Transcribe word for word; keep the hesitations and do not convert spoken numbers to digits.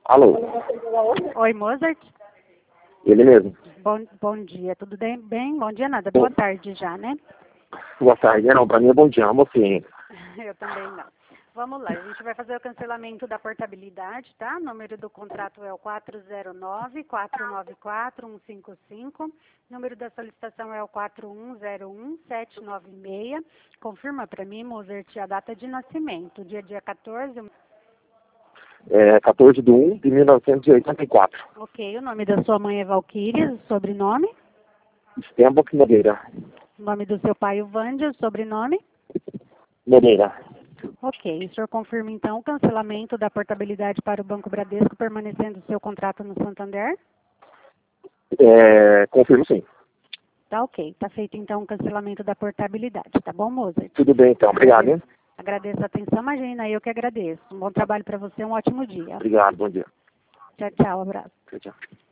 Alô? Oi, Mozart. Ele mesmo. Bom, bom dia, tudo bem? Bem? Bom dia nada, boa tarde já, né? Boa tarde. Não, pra mim é bom dia, mocinha. Eu também não. Vamos lá, a gente vai fazer o cancelamento da portabilidade, tá? O número do contrato é o quatro zero nove, quatro nove quatro, um cinco cinco. O número da solicitação é o quatro um zero um, sete nove seis. Confirma para mim, Mozart, a data de nascimento, dia dia quatorze. É quatorze de um de mil novecentos e oitenta e quatro. Ok, o nome da sua mãe é Valquíria, o sobrenome? Stenbock Moreira. O nome do seu pai, o Vande, o sobrenome? Moreira. Ok, o senhor confirma então o cancelamento da portabilidade para o Banco Bradesco, permanecendo o seu contrato no Santander? É, confirmo sim. Tá ok, tá feito então o cancelamento da portabilidade, tá bom, Mozart? Tudo bem então, obrigado, hein? Agradeço a atenção, imagina, eu que agradeço. Um bom trabalho para você, um ótimo dia. Obrigado, bom dia. Tchau, tchau, abraço. Tchau, tchau.